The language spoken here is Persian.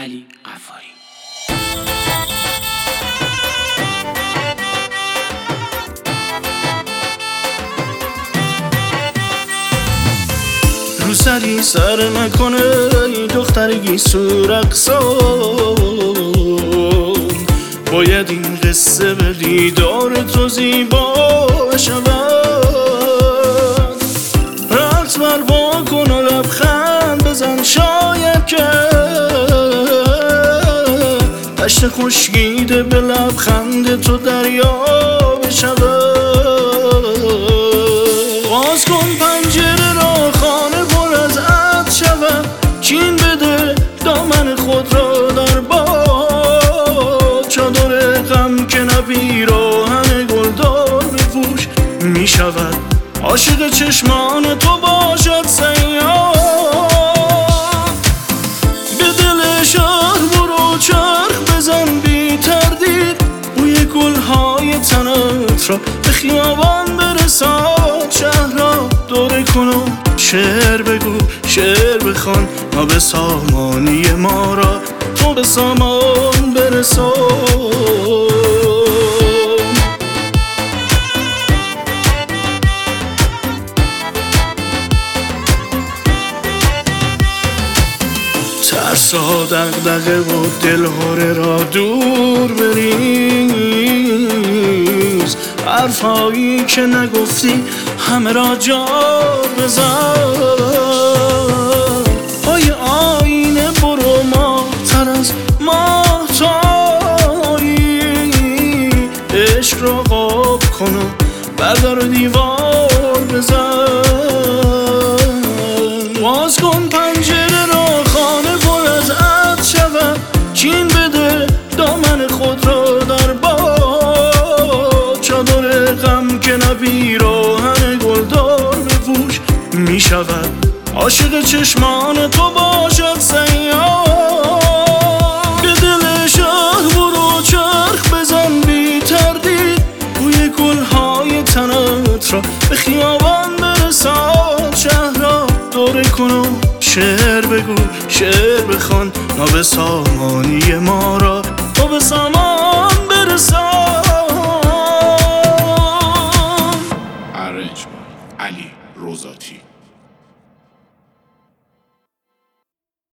علی غفاری. رو سری سر نکنه ای دخترگی سورقصان، باید این قصه به دیدار تو زیبا شود. رقص بر وا کن و لبخند بزن، شاید که دشت خشکیده به لبخند تو دریا بشود. باز کن پنجره را، خانه پر از عطر شود. چین بده دامن خود را در باد، چادر غم که نه پیراهن گلدار بپوش. می شود عاشق چشمان تو باشد سیاه. به دل شهر برو چرخ بزن بی تردید، بوی گلهای تنت را به خیابان برسان. شهر را دوره کن و شعر بگو، شعر بخوان، ما به سامانی ما را تو به سامان برسان. ترسا دغدغه و دلهره را دور بریز، حرفایی که نگفتی همه را جار بزن. پای آینه برو ماه‌تر از ماهتایی، عشق را قاب کن و بردار دیوار بزن. باز کن پنجره را، خانه پر از عطر شود. چین بده دامن خود را در باد، چادر غم که نه پیراهن گلدار بپوش. می شود عاشق چشمان تو باشد سیاه. به دل شهر برو چرخ بزن بی تردید، بوی گلهای تنت را به خیابان برسان. شهر را دوره کن و شعر بگو، شعر بخوان، ما به سامانی ما را